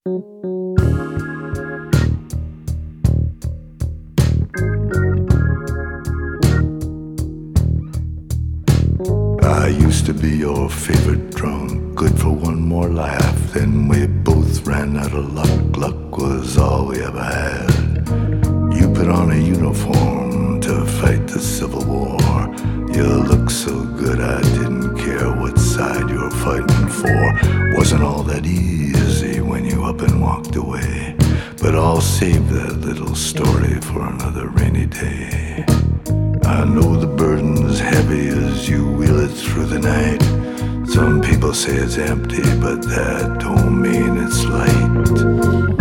I used to be your favorite drunk, good for one more laugh. Then we both ran out of luck. Luck was all we ever had. You put on a uniform to fight the Civil War. You looked so good I didn't care what side you were fighting for. Wasn't all that easy when you up and walked away. But I'll save that little story for another rainy day. I know the burden's heavy as you wheel it through the night. Some people say it's empty, but that don't mean it's light.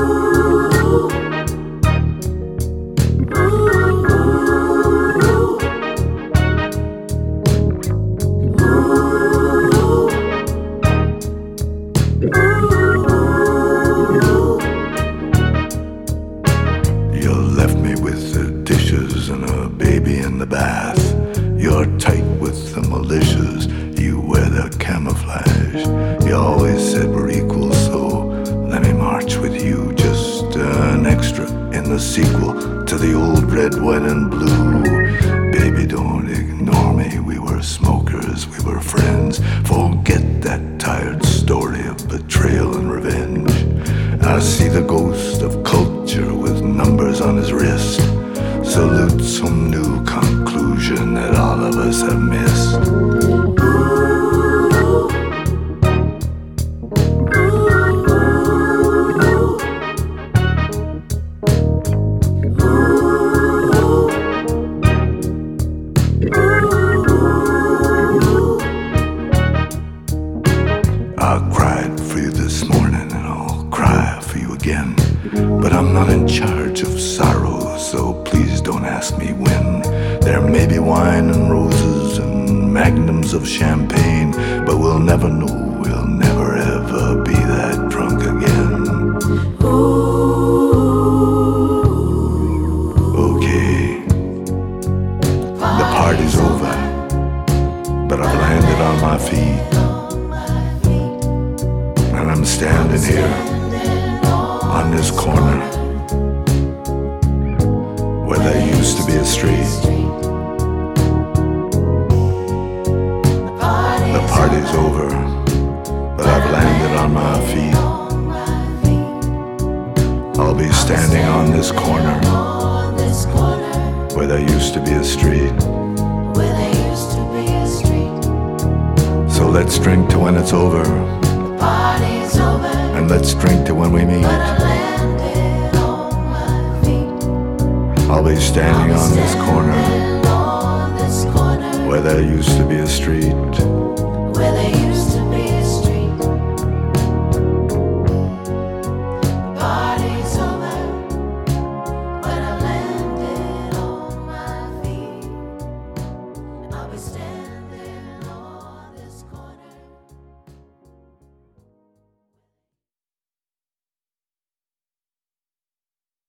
You left me with the dishes and a baby in the bath. You're tight with the militias, you wear the camouflage. You always said we're equal, so let me march with you. Just an extra in the sequel to the old red, white, and blue. Baby, don't ignore me, we were smokers, we were friends. Forget that tired story of betrayal and revenge. I see the ghost of culture with numbers on his wrist. Salute some new conclusion that all of us have missed. I cried for you this morning and I'll cry for you again. But I'm not in charge of sorrow, so please don't ask me when. There may be wine and roses and magnums of champagne, but we'll never know, we'll never ever be that drunk again. Okay, the party's over, but I've landed on my feet. And I'm standing here on this corner where there used to be a street. The party's over, but I've landed on my feet. I'll be standing on this corner where there used to be a street. So let's drink to when it's over. And let's drink to when we meet. I'll be standing on this corner where there used to be a street.